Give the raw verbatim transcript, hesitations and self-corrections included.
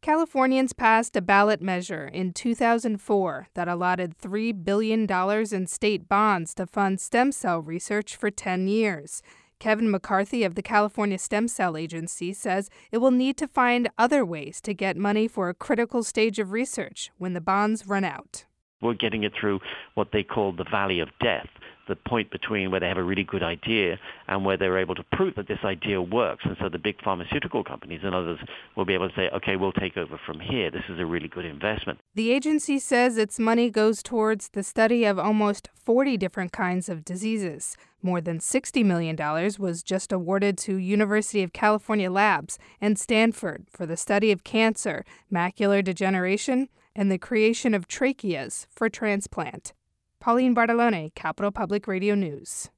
Californians passed a ballot measure in two thousand four that allotted three billion dollars in state bonds to fund stem cell research for ten years. Kevin McCarthy of the California Stem Cell Agency says it will need to find other ways to get money for a critical stage of research when the bonds run out. We're getting it through what they call the valley of death, the point between where they have a really good idea and where they're able to prove that this idea works. And so the big pharmaceutical companies and others will be able to say, okay, we'll take over from here. This is a really good investment. The agency says its money goes towards the study of almost forty different kinds of diseases. More than sixty million dollars was just awarded to University of California Labs and Stanford for the study of cancer, macular degeneration, and the creation of tracheas for transplant. Pauline Bartolone, Capital Public Radio News.